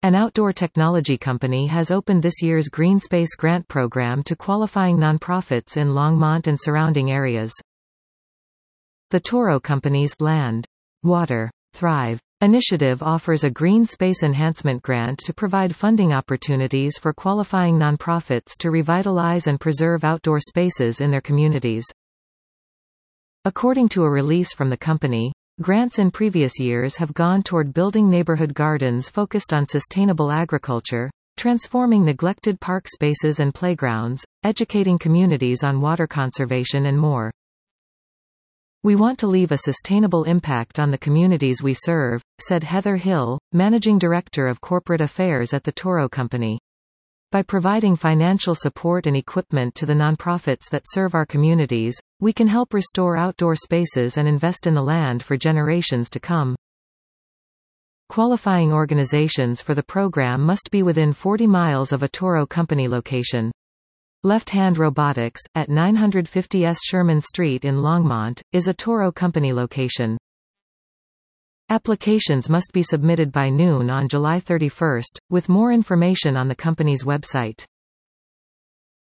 An outdoor technology company has opened this year's Green Space Grant Program to qualifying nonprofits in Longmont and surrounding areas. The Toro Company's Land, Water, Thrive initiative offers a Green Space Enhancement Grant to provide funding opportunities for qualifying nonprofits to revitalize and preserve outdoor spaces in their communities. According to a release from the company, grants in previous years have gone toward building neighborhood gardens focused on sustainable agriculture, transforming neglected park spaces and playgrounds, educating communities on water conservation and more. We want to leave a sustainable impact on the communities we serve, said Heather Hill, Managing Director of Corporate Affairs at the Toro Company. By providing financial support and equipment to the nonprofits that serve our communities, we can help restore outdoor spaces and invest in the land for generations to come. Qualifying organizations for the program must be within 40 miles of a Toro Company location. Left Hand Robotics, at 950 S. Sherman Street in Longmont, is a Toro Company location. Applications must be submitted by noon on July 31, with more information on the company's website.